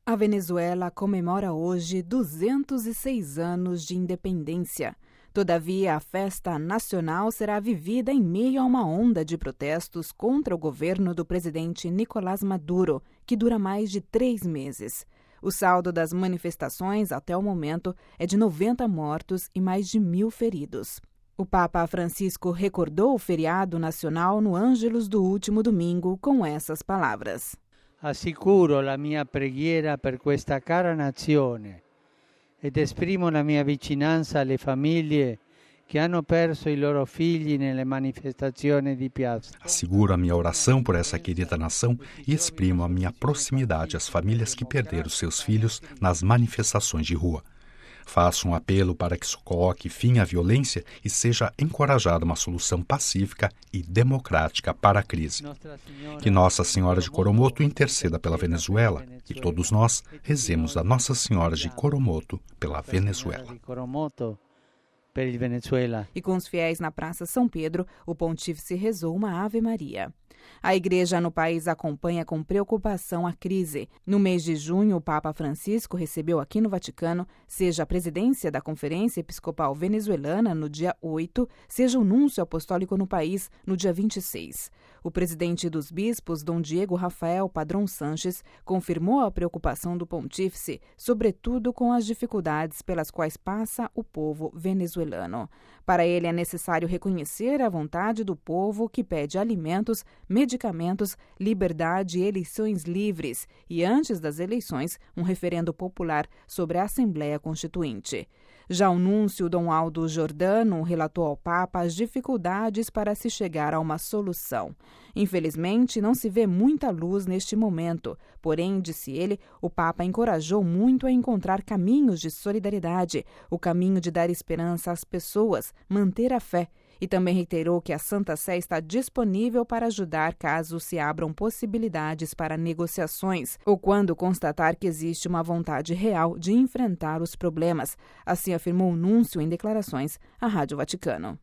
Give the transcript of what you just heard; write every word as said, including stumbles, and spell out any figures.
A Venezuela comemora hoje duzentos e seis anos de independência. Todavia, a festa nacional será vivida em meio a uma onda de protestos contra o governo do presidente Nicolás Maduro, que dura mais de três meses. O saldo das manifestações, até o momento, é de noventa mortos e mais de mil feridos. O Papa Francisco recordou o feriado nacional no Ângelus do último domingo com essas palavras. Assicuro la mia preghiera per questa cara nazione ed esprimo la mia vicinanza alle famiglie che hanno perso i loro figli nelle manifestazioni di piazza. Asseguro a minha oração por essa querida nação e exprimo a minha proximidade às famílias que perderam seus filhos nas manifestações de rua. Faço um apelo para que se coloque fim à violência e seja encorajada uma solução pacífica e democrática para a crise. Que Nossa Senhora de Coromoto interceda pela Venezuela e todos nós rezemos a Nossa Senhora de Coromoto pela Venezuela. E com os fiéis na Praça São Pedro, o pontífice rezou uma Ave Maria. A igreja no país acompanha com preocupação a crise. No mês de junho, o Papa Francisco recebeu aqui no Vaticano, seja a presidência da Conferência Episcopal Venezuelana no dia oito, seja o núncio apostólico no país no dia vinte e seis. O presidente dos bispos, Dom Diego Rafael Padrón Sánchez, confirmou a preocupação do pontífice, sobretudo com as dificuldades pelas quais passa o povo venezuelano. Para ele, é necessário reconhecer a vontade do povo que pede alimentos, medicamentos, liberdade e eleições livres, e antes das eleições, um referendo popular sobre a Assembleia Constituinte. Já o núncio Dom Aldo Giordano relatou ao Papa as dificuldades para se chegar a uma solução. Infelizmente, não se vê muita luz neste momento, porém, disse ele, o Papa encorajou muito a encontrar caminhos de solidariedade, o caminho de dar esperança às pessoas, manter a fé. E também reiterou que a Santa Sé está disponível para ajudar caso se abram possibilidades para negociações ou quando constatar que existe uma vontade real de enfrentar os problemas. Assim afirmou o núncio em declarações à Rádio Vaticano.